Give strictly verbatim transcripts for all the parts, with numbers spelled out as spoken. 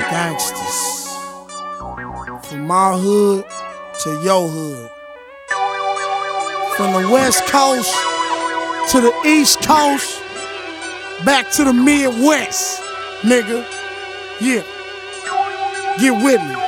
Gangsters. From my hood to your hood. From the West Coast to the East Coast. Back to the Midwest, nigga. Yeah. Get with me.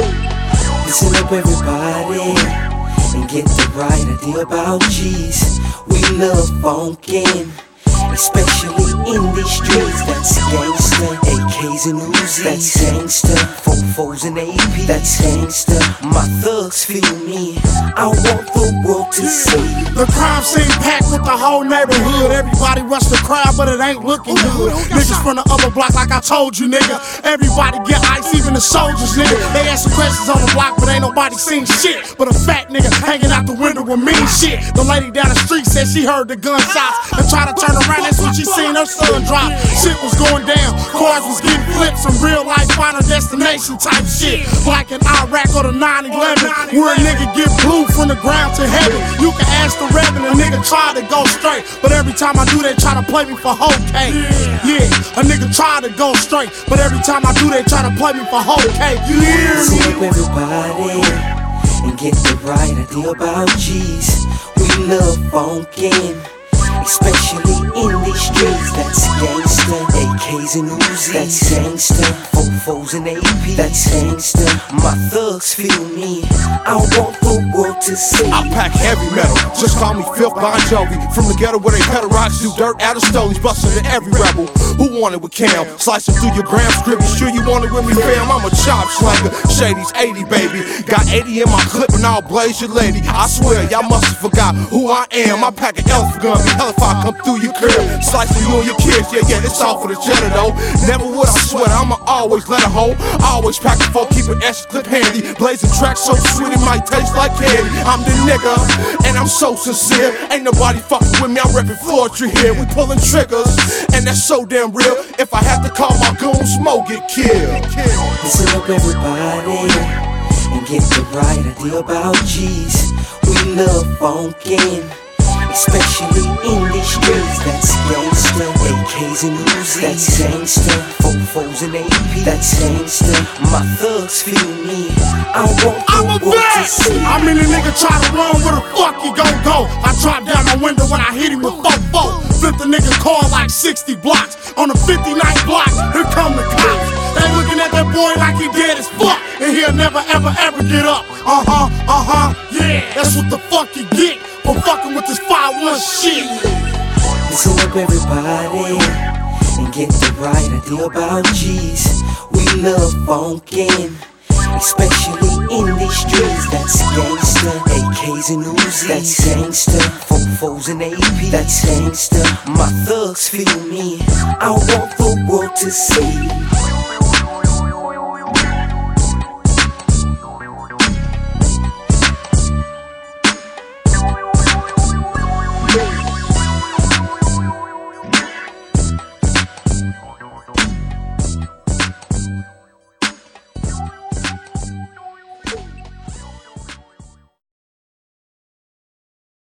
Listen up everybody and get the right idea about G's. We love funkin', especially in these streets. That's gangsta, A Ks and Uzis. That's gangsta, fofos and A Ps. That's gangsta, my thugs feel me. I want the world to see. The crime scene packed with the whole neighborhood. Everybody rush the crowd, but it ain't looking good. Niggas from the other block, like I told you, nigga. Everybody get ice, even the soldiers, nigga. They asking questions on the block, but ain't nobody seen shit. But a fat nigga hanging out the window with mean shit. The lady down the street said she heard the gunshots and tried to turn around. That's when she seen her son drop. Shit was going down, cars was getting flipped. Some real life Final Destination type shit. Like in Iraq or the nine eleven, where a nigga get blue from the ground to heaven. You can ask the reverend, a nigga try to go straight, but every time I do, they try to play me for whole cake. Yeah, a nigga try to go straight, but every time I do, they try to play me for whole cake. You hear me? Listen up everybody and get the right idea about G's. We love funkin', especially in these streets. That's gangsta, A Ks and Uzis. That's gangsta, fofos and A Ps. That's gangsta, my thugs feel me. I want the world to see. I pack heavy metal, just call me Filth Bon Jovi. From the ghetto where they pedal rocks, do dirt out of stolies, bustin' to every rebel who want it with Cam. Slicing through your gram script, you sure you want it with me, fam? I'm a chop slanger, Shady's eighty, baby. Got eighty in my clip and I'll blaze your lady. I swear, y'all must have forgot who I am. I pack an elephant gun, be hell if I come through your crib. Slicing you and your kids, yeah, yeah, it's all for the cheddar though. Never would I swear, I'ma always let it hold. Always pack a folk, keep an extra clip handy. Blazing tracks so sweet it might taste like candy. I'm the nigga, and I'm so sincere. Ain't nobody fucking with me, I'm reppin' Fortry here. We pulling triggers, and that's so damn real. If I have to call my goon, Smoke get killed. Listen up everybody and get the right idea about G's. We love funkin', especially in these streets. That's gangsta, A Ks and Uzis. That's gangsta, fofos and A Ps. That's gangsta, my thugs feel me. I want the world to see. I mean, a nigga try to run, where the fuck he gon' go? I drop down my window when I hit him with four four. Flip the nigga car like sixty blocks. On the fifty-ninth block, here come the cops. They looking at that boy like he dead as fuck, and he'll never ever ever get up. Uh-huh, uh-huh, yeah, that's what the fuck you get for fucking with this five one shit. Listen up everybody and get the right idea about G's. We love funkin', especially in these streets. That's gangsta, A Ks and Uzis. That's gangsta, fofos and A Ps. That's gangsta, my thugs feel me. I want the world to see.